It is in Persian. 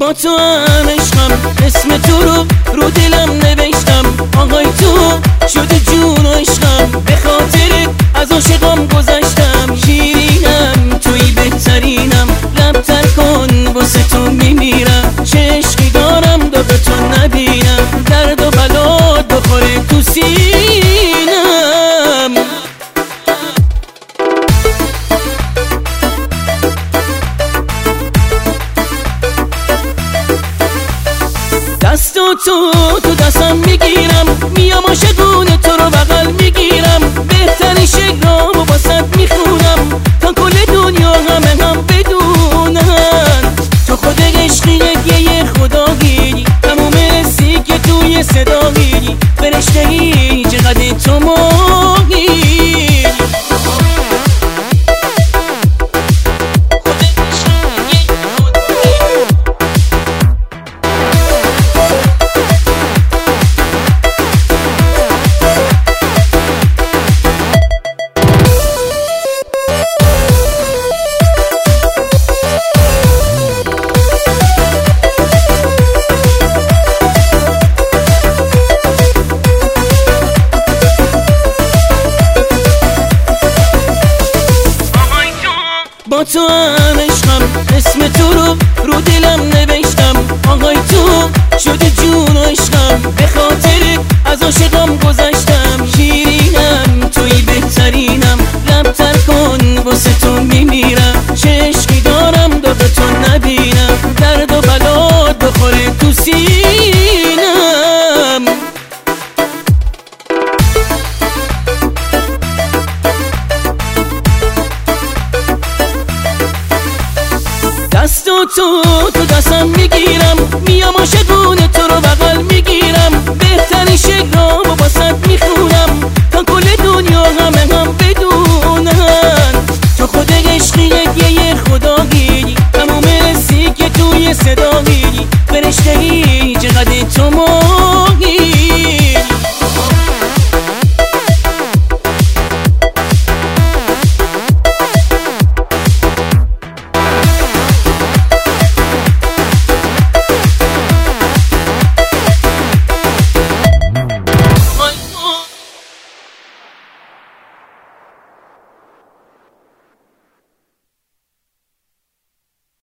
با تو هم عشقم، اسم تو رو دلم نوشتم. آهای تو شدی جون و عشقم، به خاطرت از عاشقام گذشتم. شیرینم توی بهترینم، لبتر کن واسه تو میمیرم. چه عشقی دارم داغ تو نبینم، درد و بلات بخوره تو سینم. دست تو دستم میگیرم، میام عاشقونه تو رو بغل میگیرم. بهترین شعرامو واسط میخونم تا کل دنیا همه هم بدونن. تو خود عشقی یه خدایی، تموم حسی که توی صدایی. فرشته‌ای چقدر تو ماهی. با تو هم عشقم، اسم تو رو دلم نوشتم. آهای تو شدی جون و عشقم، به خاطرت از عاشقام گذشتم. شیرینم توی بهترینم، لبتر کن واسه تو میمیرم. چه عشقی دارم داغ تو نبینم، درد و بلات بخوره تو سینم. دست تو دستم میگیرم، میام عاشقونه تو رو بغل میگیرم. بهترین شعرامو واسط میخونم تا کل دنیا همه هم بدونن. تو خود عشقی یه خدایی، تموم حسی که توی صدایی. فرشته‌ای چقدر تو